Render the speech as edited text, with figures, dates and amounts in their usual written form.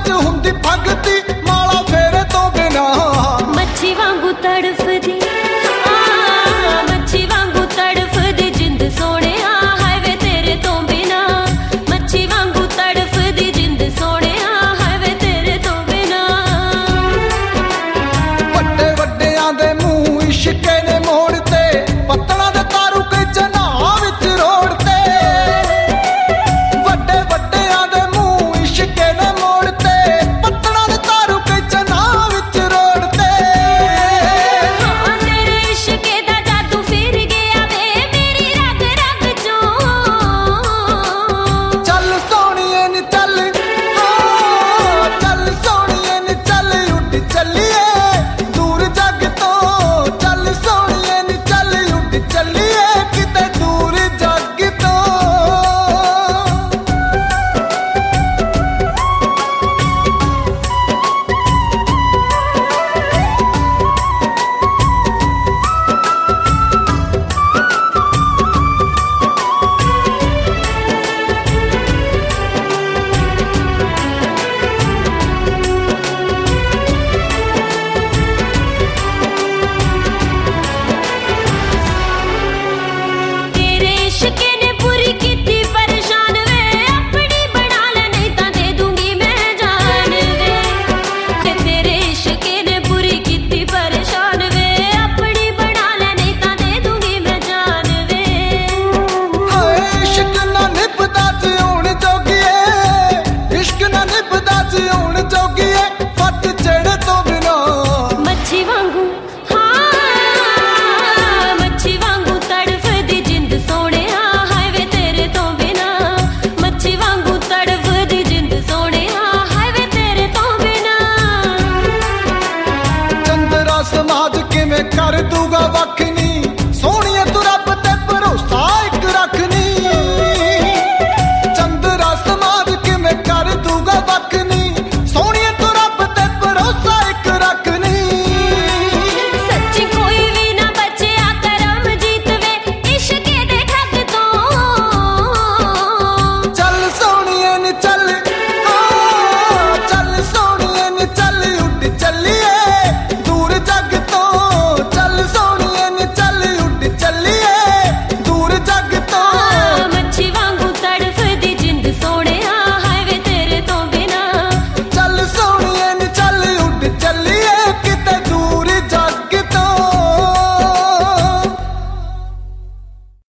च हुंदी भगती माला फेरे तो बिना मच्छी वांगू तड़फदी मच्छी वांगू तड़फदी जिंद सोने हाय वे तेरे तो बिना मच्छी वांगू तड़फदी जिंद सोने हाय वे तेरे तो बिना वड्डे वड्डियां दे मुंह इश्के ने मोड़ते पत्तलां दे तारू कई जना विच रोड़ते वड्डे वड्डियां दे मुंह इश्के ने मोड़ते पत्तलां दे तारू कई जना विच रोड़ते हाँ तेरे इश्के दा जादू फिर गया वे मेरी रग रग चों चल सोहणीए नी चल चल सोहणीए नी चल उड़ चलिए दूर जग तो चल सोहणीए नी चल उड़ चलिए किते दूर जग तो तेरे इश्के ने पूरी कीती परेशान वे अपनी बना ले नहीं तां दे दूंगी मैं जान वे ते तेरे इश्के ने पूरी कीती परेशान वे अपनी बना ले नहीं तां दे दूंगी मैं जान वे हाय इश्क ना निभदा च हुण जोगीए इश्क ना निभदा च हुण जोगीए फट चढ़े तो बिना मच्छी वांगू हाँ मच्छी वांगू तड़फदी जिंद सोने हाय वे तेरे तो बिना मच्छी वांगू तड़फदी जिंद सोने हाय वे तेरे तो बिना चंद्रा समाज किवें कर दूगा वख